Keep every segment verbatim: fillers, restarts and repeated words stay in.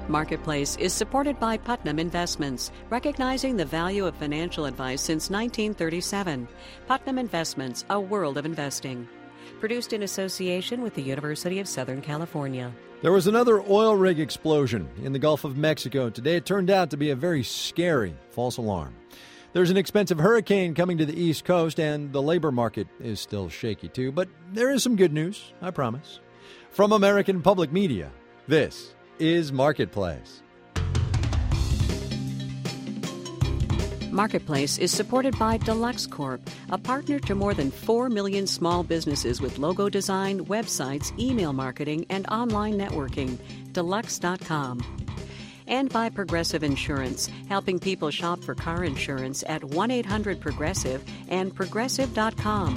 Marketplace is supported by Putnam Investments, recognizing the value of financial advice since nineteen thirty-seven. Putnam Investments, a world of investing. Produced in association with the University of Southern California. There was another oil rig explosion in the Gulf of Mexico today. It turned out to be a very scary false alarm. There's an expensive hurricane coming to the East Coast, and the labor market is still shaky too. But there is some good news, I promise. From American Public Media, this is Marketplace. Marketplace is supported by Deluxe Corp, a partner to more than four million small businesses with logo design, websites, email marketing, and online networking. Deluxe dot com. And by Progressive Insurance, helping people shop for car insurance at one eight hundred Progressive and Progressive dot com.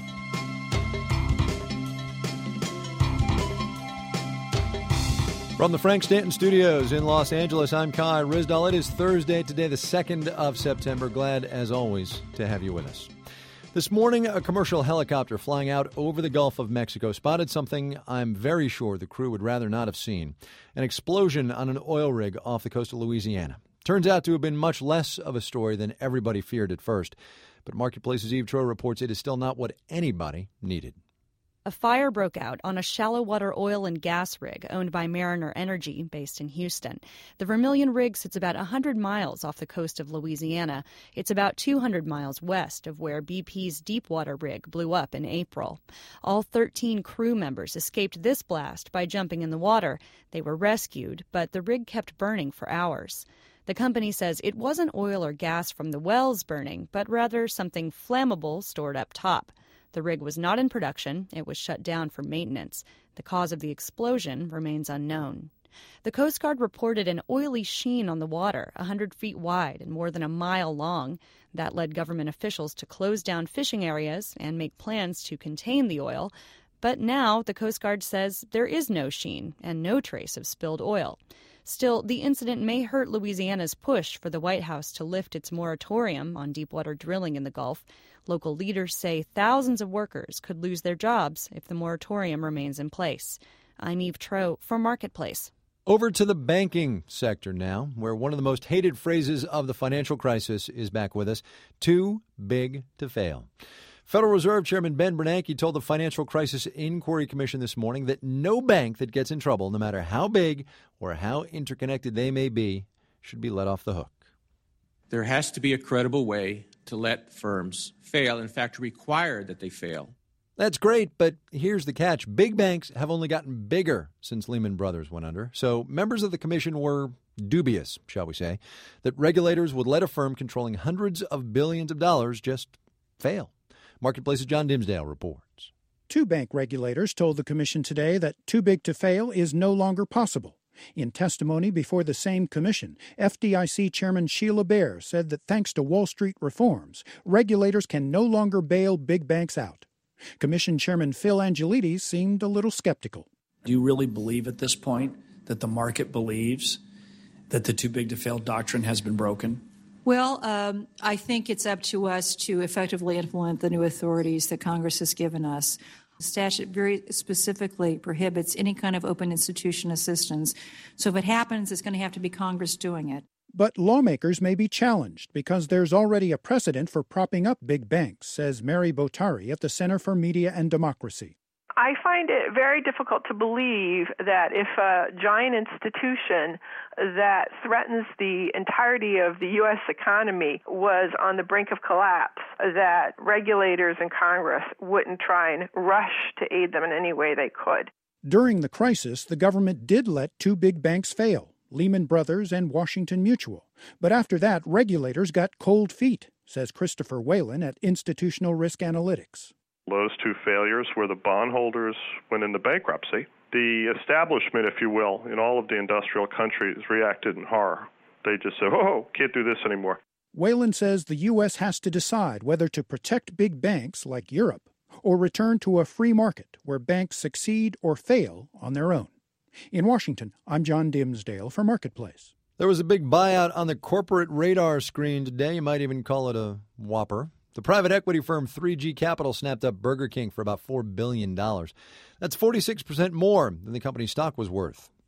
From the Frank Stanton Studios in Los Angeles, I'm Kai Ryssdal. It is Thursday, today the second of September. Glad, as always, to have you with us. This morning, a commercial helicopter flying out over the Gulf of Mexico spotted something I'm very sure the crew would rather not have seen: an explosion on an oil rig off the coast of Louisiana. Turns out to have been much less of a story than everybody feared at first. But Marketplace's Eve Troeh reports it is still not what anybody needed. A fire broke out on a shallow water oil and gas rig owned by Mariner Energy, based in Houston. The Vermilion rig sits about one hundred miles off the coast of Louisiana. It's about two hundred miles west of where B P's Deepwater rig blew up in April. All thirteen crew members escaped this blast by jumping in the water. They were rescued, but the rig kept burning for hours. The company says it wasn't oil or gas from the wells burning, but rather something flammable stored up top. The rig was not in production. It was shut down for maintenance. The cause of the explosion remains unknown. The Coast Guard reported an oily sheen on the water, one hundred feet wide and more than a mile long. That led government officials to close down fishing areas and make plans to contain the oil. But now the Coast Guard says there is no sheen and no trace of spilled oil. Still, the incident may hurt Louisiana's push for the White House to lift its moratorium on deepwater drilling in the Gulf. Local leaders say thousands of workers could lose their jobs if the moratorium remains in place. I'm Eve Troeh for Marketplace. Over to the banking sector now, where one of the most hated phrases of the financial crisis is back with us: too big to fail. Federal Reserve Chairman Ben Bernanke told the Financial Crisis Inquiry Commission this morning that no bank that gets in trouble, no matter how big or how interconnected they may be, should be let off the hook. There has to be a credible way to let firms fail, in fact, require that they fail. That's great, but here's the catch. Big banks have only gotten bigger since Lehman Brothers went under. So members of the commission were dubious, shall we say, that regulators would let a firm controlling hundreds of billions of dollars just fail. Marketplace's John Dimsdale reports. Two bank regulators told the commission today that too big to fail is no longer possible. In testimony before the same commission, F D I C Chairman Sheila Bair said that thanks to Wall Street reforms, regulators can no longer bail big banks out. Commission Chairman Phil Angelides seemed a little skeptical. Do you really believe at this point that the market believes that the too big to fail doctrine has been broken? Well, um, I think it's up to us to effectively implement the new authorities that Congress has given us. The statute very specifically prohibits any kind of open institution assistance. So if it happens, it's going to have to be Congress doing it. But lawmakers may be challenged because there's already a precedent for propping up big banks, says Mary Botari at the Center for Media and Democracy. I find it very difficult to believe that if a giant institution that threatens the entirety of the U S economy was on the brink of collapse, that regulators in Congress wouldn't try and rush to aid them in any way they could. During the crisis, the government did let two big banks fail, Lehman Brothers and Washington Mutual. But after that, regulators got cold feet, says Christopher Whalen at Institutional Risk Analytics. Those two failures where the bondholders went into bankruptcy. The establishment, if you will, in all of the industrial countries reacted in horror. They just said, oh, can't do this anymore. Whalen says the U S has to decide whether to protect big banks like Europe or return to a free market where banks succeed or fail on their own. In Washington, I'm John Dimsdale for Marketplace. There was a big buyout on the corporate radar screen today. You might even call it a whopper. The private equity firm three G Capital snapped up Burger King for about four billion dollars. That's forty-six percent more than the company's stock was worth.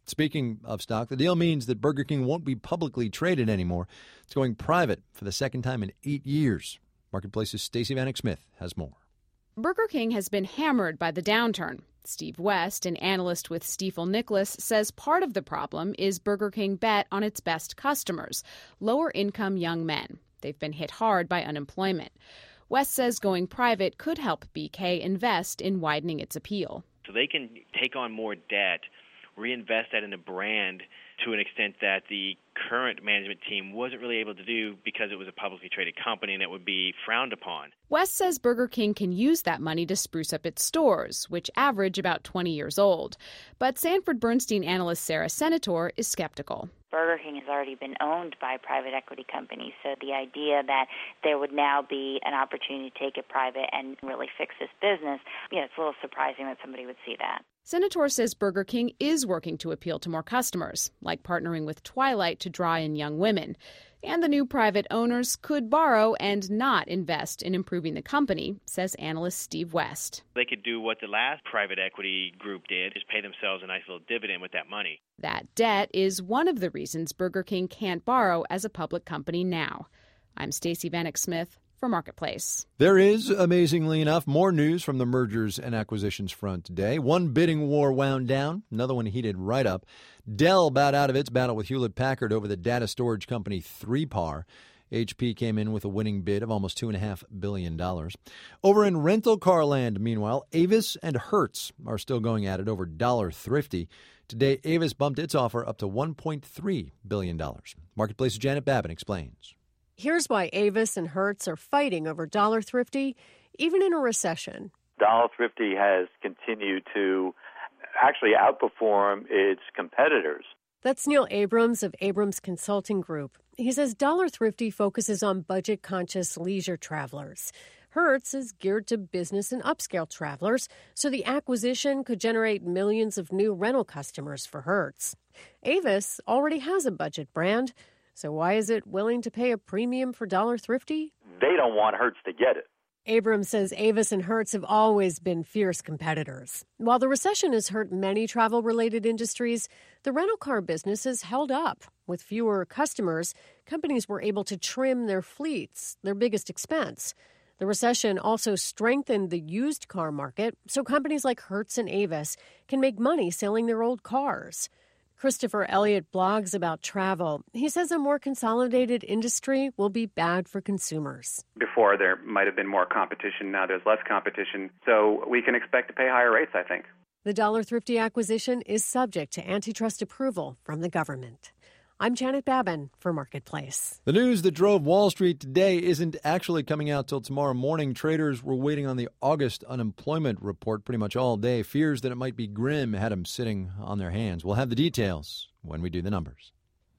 Speaking of stock, the deal means that Burger King won't be publicly traded anymore. It's going private for the second time in eight years. Marketplace's Stacey Vanek Smith has more. Burger King has been hammered by the downturn. Steve West, an analyst with Stifel Nicolaus, says part of the problem is Burger King bet on its best customers, lower-income young men. They've been hit hard by unemployment. West says going private could help B K invest in widening its appeal. So they can take on more debt, reinvest that in the brand to an extent that the current management team wasn't really able to do because it was a publicly traded company and it would be frowned upon. West says Burger King can use that money to spruce up its stores, which average about twenty years old. But Sanford Bernstein analyst Sarah Senator is skeptical. Burger King has already been owned by private equity companies, so the idea that there would now be an opportunity to take it private and really fix this business, you know, it's a little surprising that somebody would see that. Senator says Burger King is working to appeal to more customers, like partnering with Twilight to draw in young women. And the new private owners could borrow and not invest in improving the company, says analyst Steve West. They could do what the last private equity group did, just pay themselves a nice little dividend with that money. That debt is one of the reasons Burger King can't borrow as a public company now. I'm Stacey Vanek Smith for Marketplace. There is, amazingly enough, more news from the mergers and acquisitions front today. One bidding war wound down, another one heated right up. Dell bowed out of its battle with Hewlett-Packard over the data storage company three par. H P came in with a winning bid of almost two point five billion dollars. Over in rental car land, meanwhile, Avis and Hertz are still going at it over Dollar Thrifty. Today, Avis bumped its offer up to one point three billion dollars. Marketplace's Janet Babin explains. Here's why Avis and Hertz are fighting over Dollar Thrifty, even in a recession. Dollar Thrifty has continued to actually outperform its competitors. That's Neil Abrams of Abrams Consulting Group. He says Dollar Thrifty focuses on budget-conscious leisure travelers. Hertz is geared to business and upscale travelers, so the acquisition could generate millions of new rental customers for Hertz. Avis already has a budget brand. So why is it willing to pay a premium for Dollar Thrifty? They don't want Hertz to get it. Abrams says Avis and Hertz have always been fierce competitors. While the recession has hurt many travel-related industries, the rental car business has held up. With fewer customers, companies were able to trim their fleets, their biggest expense. The recession also strengthened the used car market, so companies like Hertz and Avis can make money selling their old cars. Christopher Elliott blogs about travel. He says a more consolidated industry will be bad for consumers. Before, there might have been more competition. Now there's less competition. So we can expect to pay higher rates, I think. The Dollar Thrifty acquisition is subject to antitrust approval from the government. I'm Janet Babin for Marketplace. The news that drove Wall Street today isn't actually coming out till tomorrow morning. Traders were waiting on the August unemployment report pretty much all day. Fears that it might be grim had them sitting on their hands. We'll have the details when we do the numbers.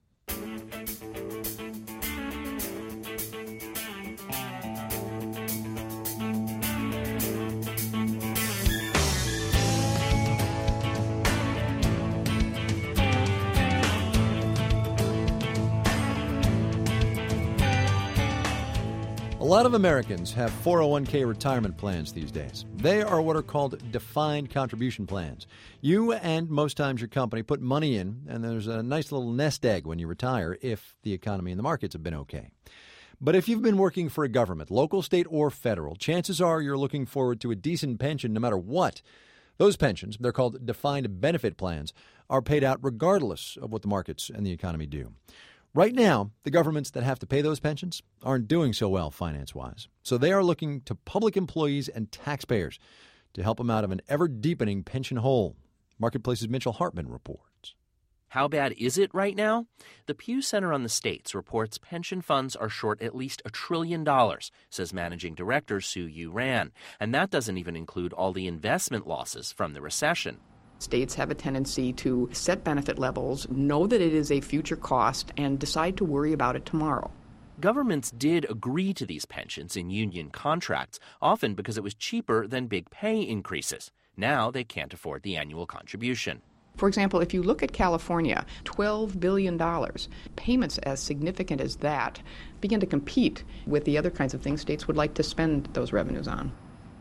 A lot of Americans have four oh one k retirement plans these days. They are what are called defined contribution plans. You and most times your company put money in, and there's a nice little nest egg when you retire if the economy and the markets have been okay. But if you've been working for a government, local, state, or federal, chances are you're looking forward to a decent pension no matter what. Those pensions, they're called defined benefit plans, are paid out regardless of what the markets and the economy do. Right now, the governments that have to pay those pensions aren't doing so well finance-wise. So they are looking to public employees and taxpayers to help them out of an ever-deepening pension hole. Marketplace's Mitchell Hartman reports. How bad is it right now? The Pew Center on the States reports pension funds are short at least a trillion dollars, says Managing Director Sue Yu Ran. And that doesn't even include all the investment losses from the recession. States have a tendency to set benefit levels, know that it is a future cost, and decide to worry about it tomorrow. Governments did agree to these pensions in union contracts, often because it was cheaper than big pay increases. Now they can't afford the annual contribution. For example, if you look at California, twelve billion dollars, payments as significant as that begin to compete with the other kinds of things states would like to spend those revenues on.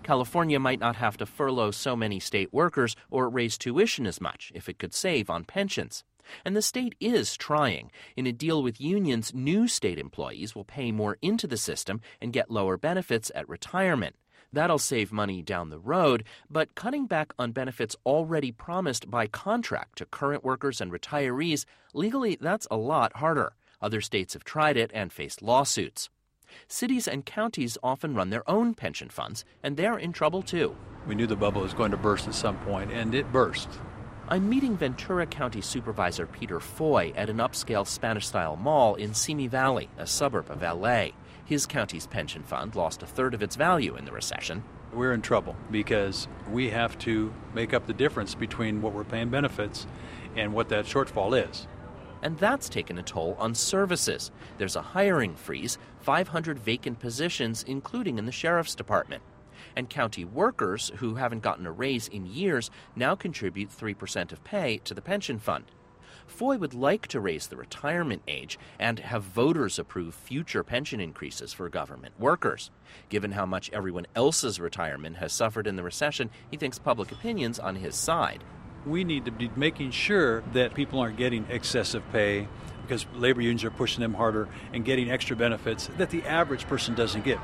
California might not have to furlough so many state workers or raise tuition as much if it could save on pensions. And the state is trying. In a deal with unions, new state employees will pay more into the system and get lower benefits at retirement. That'll save money down the road, but cutting back on benefits already promised by contract to current workers and retirees, legally that's a lot harder. Other states have tried it and faced lawsuits. Cities and counties often run their own pension funds, and they're in trouble too. We knew the bubble was going to burst at some point, and it burst. I'm meeting Ventura County Supervisor Peter Foy at an upscale Spanish-style mall in Simi Valley, a suburb of L A. His county's pension fund lost a third of its value in the recession. We're in trouble because we have to make up the difference between what we're paying benefits and what that shortfall is. And that's taken a toll on services. There's a hiring freeze, five hundred vacant positions, including in the sheriff's department. And county workers who haven't gotten a raise in years now contribute three percent of pay to the pension fund. Foy would like to raise the retirement age and have voters approve future pension increases for government workers. Given how much everyone else's retirement has suffered in the recession, he thinks public opinion's on his side. We need to be making sure that people aren't getting excessive pay because labor unions are pushing them harder and getting extra benefits that the average person doesn't get.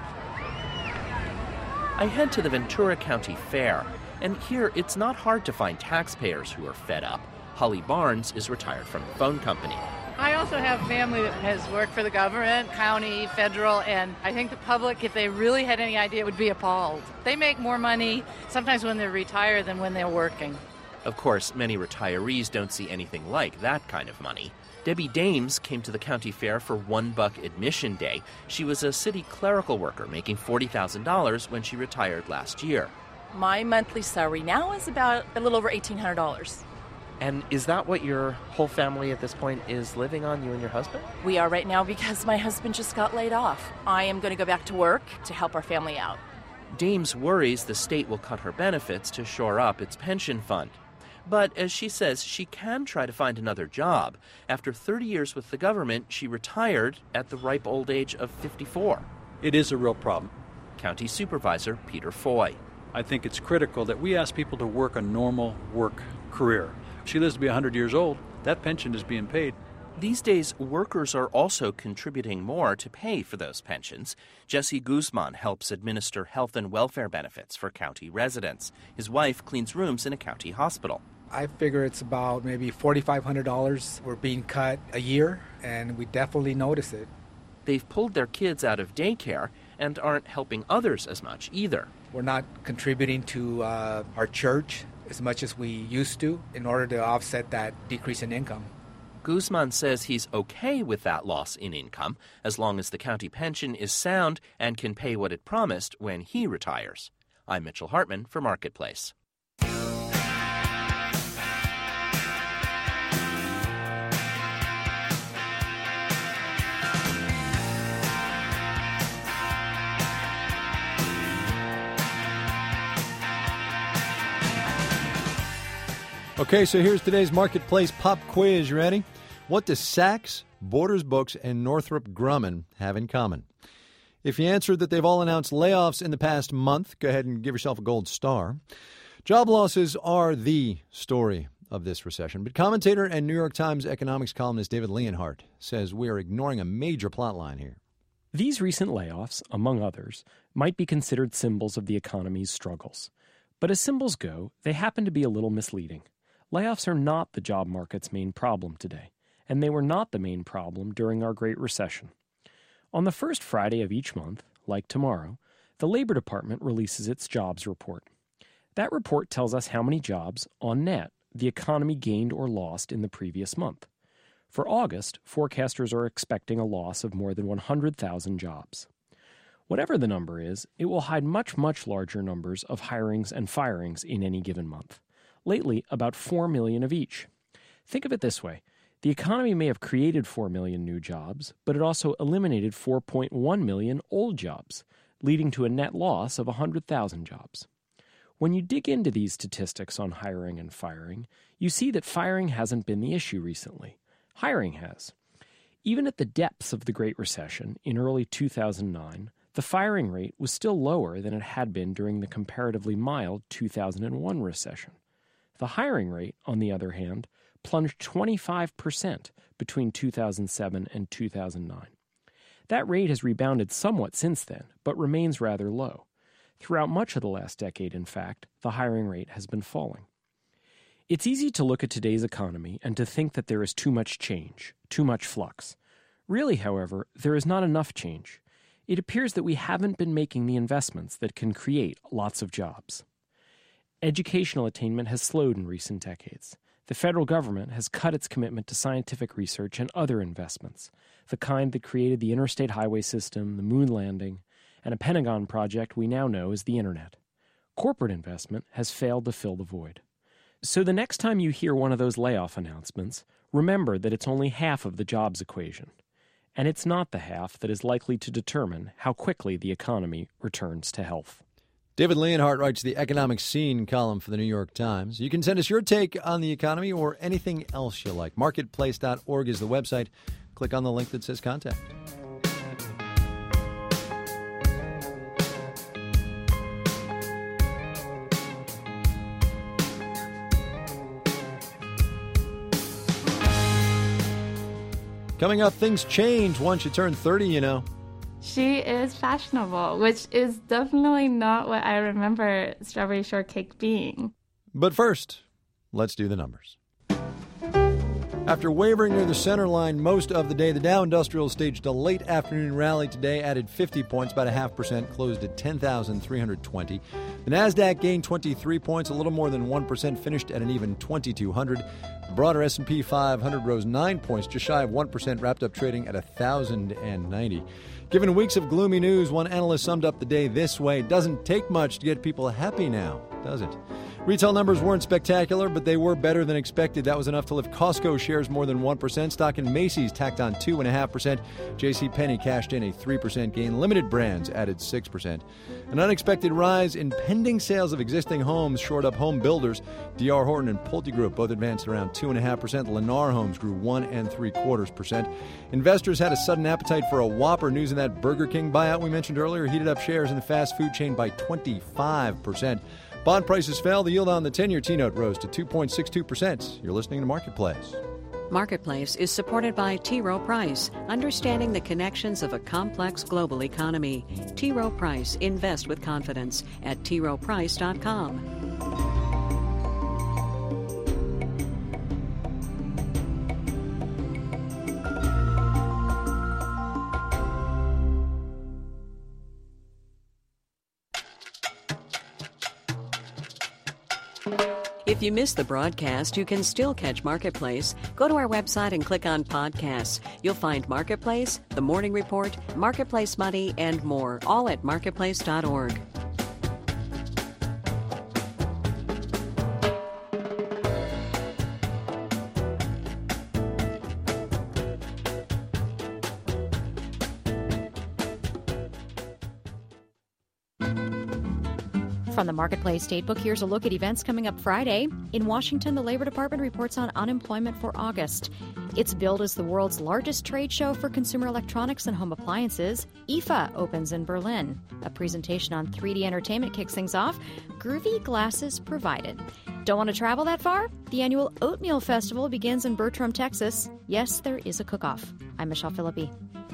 I head to the Ventura County Fair, and here it's not hard to find taxpayers who are fed up. Holly Barnes is retired from the phone company. I also have family that has worked for the government, county, federal, and I think the public, if they really had any idea, would be appalled. They make more money sometimes when they're retired than when they're working. Of course, many retirees don't see anything like that kind of money. Debbie Dames came to the county fair for one buck admission day. She was a city clerical worker making forty thousand dollars when she retired last year. My monthly salary now is about a little over eighteen hundred dollars. And is that what your whole family at this point is living on, you and your husband? We are right now because my husband just got laid off. I am going to go back to work to help our family out. Dames worries the state will cut her benefits to shore up its pension fund. But as she says, she can try to find another job. After thirty years with the government, she retired at the ripe old age of fifty-four. It is a real problem. County Supervisor Peter Foy. I think it's critical that we ask people to work a normal work career. If she lives to be one hundred years old, that pension is being paid. These days, workers are also contributing more to pay for those pensions. Jesse Guzman helps administer health and welfare benefits for county residents. His wife cleans rooms in a county hospital. I figure it's about maybe four thousand five hundred dollars we're being cut a year, and we definitely notice it. They've pulled their kids out of daycare and aren't helping others as much either. We're not contributing to uh, our church as much as we used to in order to offset that decrease in income. Guzman says he's okay with that loss in income as long as the county pension is sound and can pay what it promised when he retires. I'm Mitchell Hartman for Marketplace. Okay, so here's today's Marketplace pop quiz. You ready? What do Saks, Borders Books, and Northrop Grumman have in common? If you answered that they've all announced layoffs in the past month, go ahead and give yourself a gold star. Job losses are the story of this recession, but commentator and New York Times economics columnist David Leonhardt says we are ignoring a major plot line here. These recent layoffs, among others, might be considered symbols of the economy's struggles. But as symbols go, they happen to be a little misleading. Layoffs are not the job market's main problem today, and they were not the main problem during our Great Recession. On the first Friday of each month, like tomorrow, the Labor Department releases its jobs report. That report tells us how many jobs, on net, the economy gained or lost in the previous month. For August, forecasters are expecting a loss of more than one hundred thousand jobs. Whatever the number is, it will hide much, much larger numbers of hirings and firings in any given month. Lately, about four million of each. Think of it this way. The economy may have created four million new jobs, but it also eliminated four point one million old jobs, leading to a net loss of one hundred thousand jobs. When you dig into these statistics on hiring and firing, you see that firing hasn't been the issue recently. Hiring has. Even at the depths of the Great Recession in early two thousand nine, The firing rate was still lower than it had been during the comparatively mild two thousand one recession. The hiring rate, on the other hand, plunged twenty-five percent between two thousand seven and two thousand nine. That rate has rebounded somewhat since then, but remains rather low. Throughout much of the last decade, in fact, the hiring rate has been falling. It's easy to look at today's economy and to think that there is too much change, too much flux. Really, however, there is not enough change. It appears that we haven't been making the investments that can create lots of jobs. Educational attainment has slowed in recent decades. The federal government has cut its commitment to scientific research and other investments, the kind that created the interstate highway system, the moon landing, and a Pentagon project we now know as the Internet. Corporate investment has failed to fill the void. So the next time you hear one of those layoff announcements, remember that it's only half of the jobs equation. And it's not the half that is likely to determine how quickly the economy returns to health. David Leonhardt writes the Economic Scene column for the New York Times. You can send us your take on the economy or anything else you like. Marketplace dot org is the website. Click on the link that says contact. Coming up, things change once you turn thirty, you know. She is fashionable, which is definitely not what I remember Strawberry Shortcake being. But first, let's do the numbers. After wavering near the center line most of the day, the Dow Industrial staged a late afternoon rally today, added fifty points, about a half percent, closed at ten thousand three hundred twenty. The Nasdaq gained twenty-three points, a little more than one percent, finished at an even twenty-two hundred. The broader S and P five hundred rose nine points, just shy of one percent, wrapped up trading at one thousand ninety. Given weeks of gloomy news, one analyst summed up the day this way: it doesn't take much to get people happy now, does it? Retail numbers weren't spectacular, but they were better than expected. That was enough to lift Costco shares more than one percent. Stock in Macy's tacked on two point five percent. JCPenney cashed in a three percent gain. Limited Brands added six percent. An unexpected rise in pending sales of existing homes shored up home builders. D R Horton and PulteGroup both advanced around two point five percent. Lennar Homes grew one and three quarters percent. Investors had a sudden appetite for a Whopper. News in that Burger King buyout we mentioned earlier heated up shares in the fast food chain by twenty-five percent. Bond prices fell. The yield on the ten-year T-note rose to two point six two percent. You're listening to Marketplace. Marketplace is supported by T. Rowe Price, understanding the connections of a complex global economy. T. Rowe Price, invest with confidence at T Rowe Price dot com. If you missed the broadcast, you can still catch Marketplace. Go to our website and click on podcasts. You'll find Marketplace, The Morning Report, Marketplace Money, and more, all at marketplace dot org. From the Marketplace Datebook, here's a look at events coming up Friday. In Washington, the Labor Department reports on unemployment for August. It's billed as the world's largest trade show for consumer electronics and home appliances. I F A opens in Berlin. A presentation on three D entertainment kicks things off. Groovy glasses provided. Don't want to travel that far? The annual Oatmeal Festival begins in Bertram, Texas. Yes, there is a cook-off. I'm Michelle Philippi.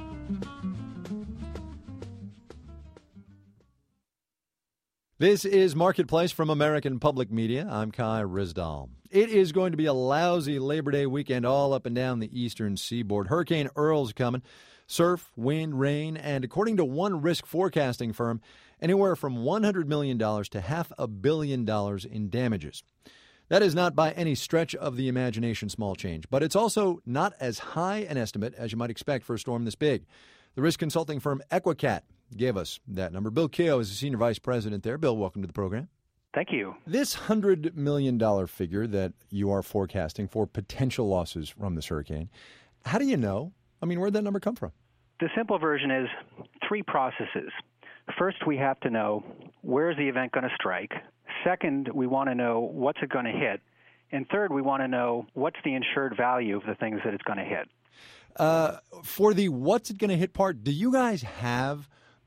This is Marketplace from American Public Media. I'm Kai Ryssdal. It is going to be a lousy Labor Day weekend all up and down the eastern seaboard. Hurricane Earl's coming. Surf, wind, rain, and according to one risk forecasting firm, anywhere from one hundred million dollars to half a billion dollars in damages. That is not by any stretch of the imagination small change, but it's also not as high an estimate as you might expect for a storm this big. The risk consulting firm Equicat gave us that number. Bill Keogh is the senior vice president there. Bill, welcome to the program. Thank you. This one hundred million dollars figure that you are forecasting for potential losses from this hurricane, how do you know? I mean, where'd that number come from? The simple version is three processes. First, we have to know where is the event going to strike. Second, we want to know what's it going to hit. And third, we want to know what's the insured value of the things that it's going to hit. Uh, for the what's it going to hit part, do you guys have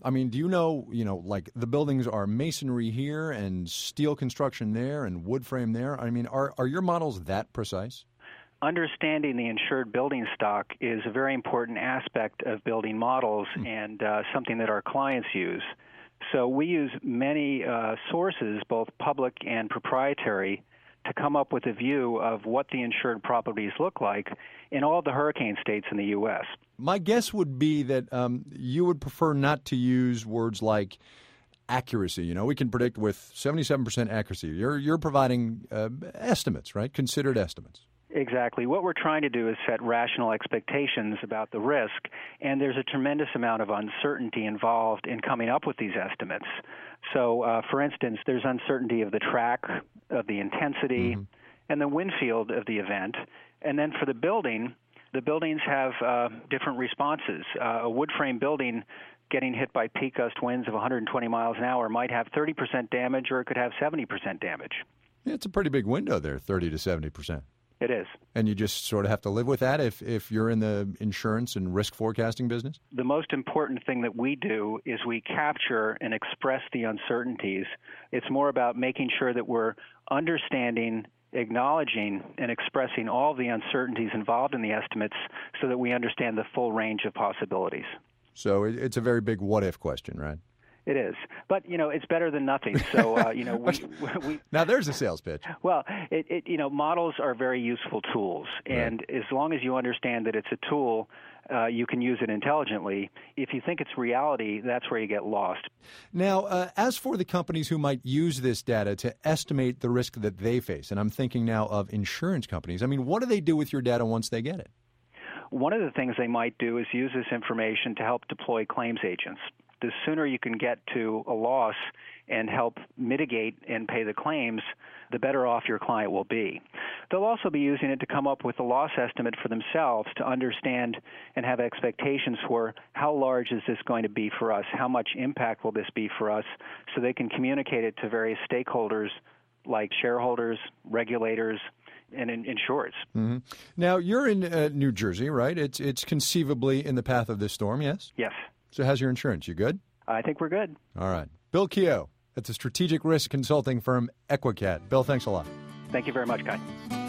I mean, do you know, you know, like the buildings are masonry here and steel construction there and wood frame there? I mean, are, are your models that precise? Understanding the insured building stock is a very important aspect of building models hmm. and uh, something that our clients use. So we use many uh, sources, both public and proprietary, to come up with a view of what the insured properties look like in all the hurricane states in the U S. My guess would be that um, you would prefer not to use words like accuracy. You know, we can predict with seventy-seven percent accuracy. You're, you're providing uh, estimates, right? Considered estimates. Exactly. What we're trying to do is set rational expectations about the risk, and there's a tremendous amount of uncertainty involved in coming up with these estimates. So, uh, for instance, there's uncertainty of the track, of the intensity, mm-hmm. and the wind field of the event. And then for the building, the buildings have uh, different responses. Uh, a wood frame building getting hit by peak gust winds of one hundred twenty miles an hour might have thirty percent damage, or it could have seventy percent damage. Yeah, it's a pretty big window there, thirty to seventy percent. It is. And you just sort of have to live with that if, if you're in the insurance and risk forecasting business? The most important thing that we do is we capture and express the uncertainties. It's more about making sure that we're understanding, acknowledging, and expressing all the uncertainties involved in the estimates so that we understand the full range of possibilities. So it's a very big what-if question, right? It is. But, you know, it's better than nothing. So, uh, you know, we, we... Now, there's a sales pitch. Well, it, it, you know, models are very useful tools. And right. as long as you understand that it's a tool, uh, you can use it intelligently. If you think it's reality, that's where you get lost. Now, uh, as for the companies who might use this data to estimate the risk that they face, and I'm thinking now of insurance companies, I mean, what do they do with your data once they get it? One of the things they might do is use this information to help deploy claims agents. The sooner you can get to a loss and help mitigate and pay the claims, the better off your client will be. They'll also be using it to come up with a loss estimate for themselves to understand and have expectations for how large is this going to be for us, how much impact will this be for us, so they can communicate it to various stakeholders like shareholders, regulators, and in, insurers. Mm-hmm. Now, you're in uh, New Jersey, right? It's, it's conceivably in the path of this storm, yes? Yes. So how's your insurance? You good? I think we're good. All right. Bill Keogh at the strategic risk consulting firm Equicat. Bill, thanks a lot. Thank you very much, Guy.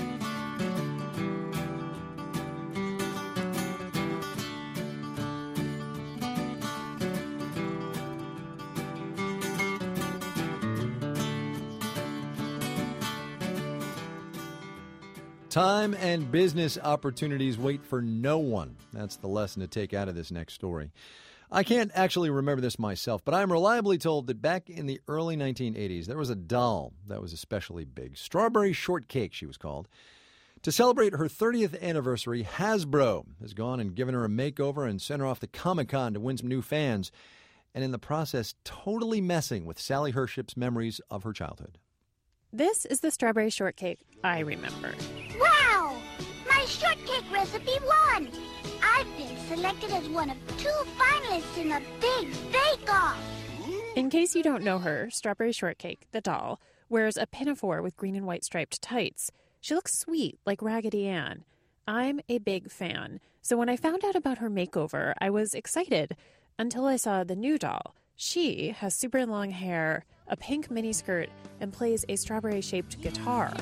Time and business opportunities wait for no one. That's the lesson to take out of this next story. I can't actually remember this myself, but I'm reliably told that back in the early nineteen eighties, there was a doll that was especially big. Strawberry Shortcake, she was called. To celebrate her thirtieth anniversary, Hasbro has gone and given her a makeover and sent her off to Comic-Con to win some new fans, and in the process, totally messing with Sally Hership's memories of her childhood. This is the Strawberry Shortcake I remember. Wow! My shortcake recipe won! I've been selected as one of two finalists in a big bake-off. In case you don't know her, Strawberry Shortcake, the doll, wears a pinafore with green and white striped tights. She looks sweet, like Raggedy Ann. I'm a big fan, so when I found out about her makeover, I was excited until I saw the new doll. She has super long hair, a pink miniskirt, and plays a strawberry-shaped guitar.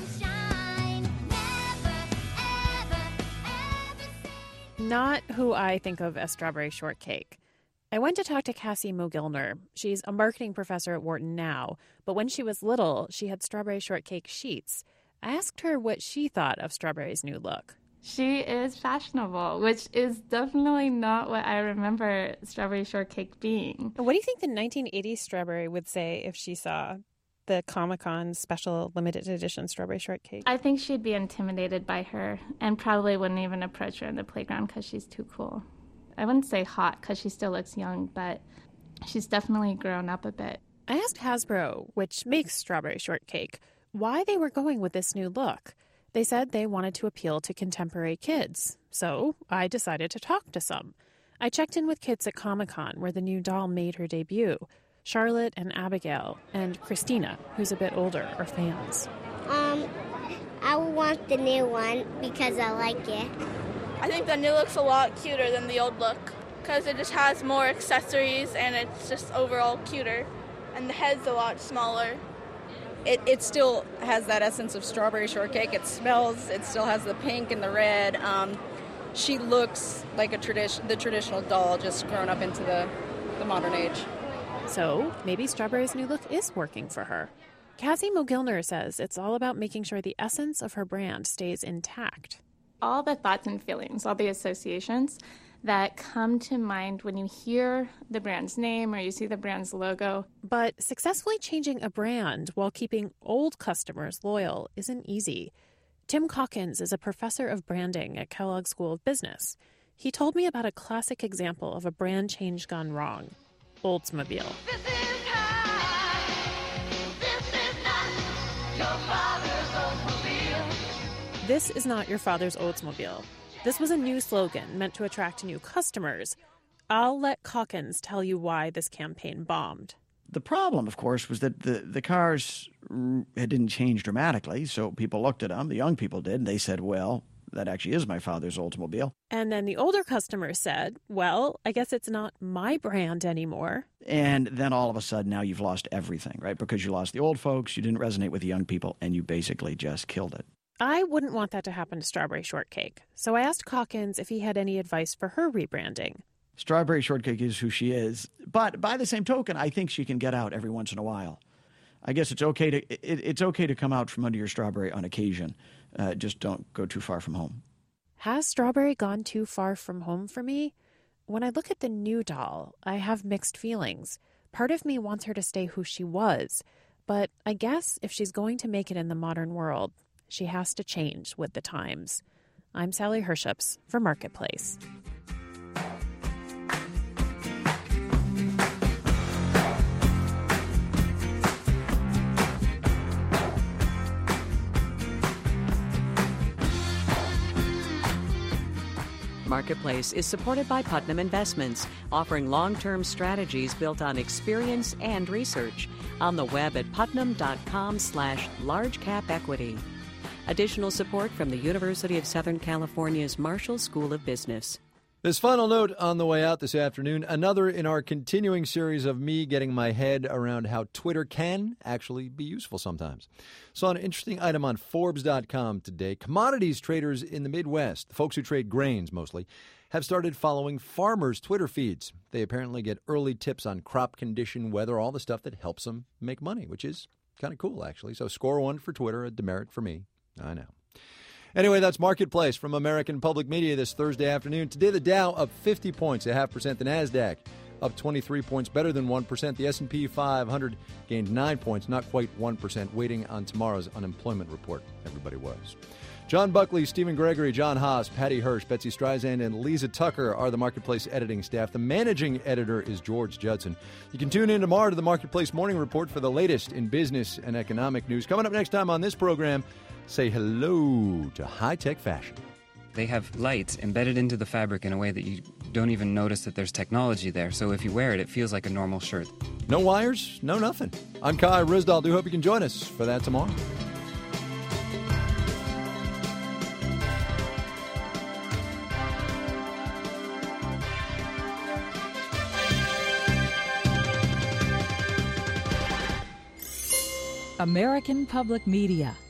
Not who I think of as Strawberry Shortcake. I went to talk to Cassie Mogilner. She's a marketing professor at Wharton now, but when she was little, she had Strawberry Shortcake sheets. I asked her what she thought of Strawberry's new look. She is fashionable, which is definitely not what I remember Strawberry Shortcake being. What do you think the nineteen eighties Strawberry would say if she saw the Comic-Con special limited edition Strawberry Shortcake? I think she'd be intimidated by her and probably wouldn't even approach her in the playground because she's too cool. I wouldn't say hot because she still looks young, but she's definitely grown up a bit. I asked Hasbro, which makes Strawberry Shortcake, why they were going with this new look. They said they wanted to appeal to contemporary kids, so I decided to talk to some. I checked in with kids at Comic-Con, where the new doll made her debut. Charlotte and Abigail and Christina, who's a bit older, are fans. Um, I want the new one because I like it. I think the new look's a lot cuter than the old look, because it just has more accessories and it's just overall cuter. And the head's a lot smaller. It, it still has that essence of strawberry shortcake. It smells, it still has the pink and the red. Um, she looks like a tradition, the traditional doll, just grown up into the, the modern age. So maybe Strawberry's new look is working for her. Cassie Mogilner says it's all about making sure the essence of her brand stays intact. All the thoughts and feelings, all the associations that come to mind when you hear the brand's name or you see the brand's logo. But successfully changing a brand while keeping old customers loyal isn't easy. Tim Calkins is a professor of branding at Kellogg School of Business. He told me about a classic example of a brand change gone wrong: Oldsmobile. This is not your father's Oldsmobile. This was a new slogan meant to attract new customers. I'll let Calkins tell you why this campaign bombed. The problem, of course, was that the, the cars didn't change dramatically, so people looked at them, the young people did, and they said, well, that actually is my father's Oldsmobile. And then the older customers said, well, I guess it's not my brand anymore. And then all of a sudden, now you've lost everything, right? Because you lost the old folks, you didn't resonate with the young people, and you basically just killed it. I wouldn't want that to happen to Strawberry Shortcake, so I asked Calkins if he had any advice for her rebranding. Strawberry Shortcake is who she is, but by the same token, I think she can get out every once in a while. I guess it's okay to it, it's okay to come out from under your strawberry on occasion. Uh, just don't go too far from home. Has Strawberry gone too far from home for me? When I look at the new doll, I have mixed feelings. Part of me wants her to stay who she was, but I guess if she's going to make it in the modern world, she has to change with the times. I'm Sally Herships for Marketplace. Marketplace is supported by Putnam Investments, offering long-term strategies built on experience and research. On the web at putnam.com slash large cap equity. Additional support from the University of Southern California's Marshall School of Business. This final note on the way out this afternoon, another in our continuing series of me getting my head around how Twitter can actually be useful sometimes. Saw an interesting item on Forbes dot com today. Commodities traders in the Midwest, the folks who trade grains mostly, have started following farmers' Twitter feeds. They apparently get early tips on crop condition, weather, all the stuff that helps them make money, which is kind of cool, actually. So score one for Twitter, a demerit for me. I know. Anyway, that's Marketplace from American Public Media this Thursday afternoon. Today, the Dow up fifty points, a half percent. The NASDAQ up twenty-three points, better than one percent. The S and P five hundred gained nine points, not quite one percent, waiting on tomorrow's unemployment report. Everybody was. John Buckley, Stephen Gregory, John Haas, Patty Hirsch, Betsy Streisand, and Lisa Tucker are the Marketplace editing staff. The managing editor is George Judson. You can tune in tomorrow to the Marketplace Morning Report for the latest in business and economic news. Coming up next time on this program, say hello to high-tech fashion. They have lights embedded into the fabric in a way that you don't even notice that there's technology there. So if you wear it, it feels like a normal shirt. No wires, no nothing. I'm Kai Ryssdal. Do hope you can join us for that tomorrow. American Public Media.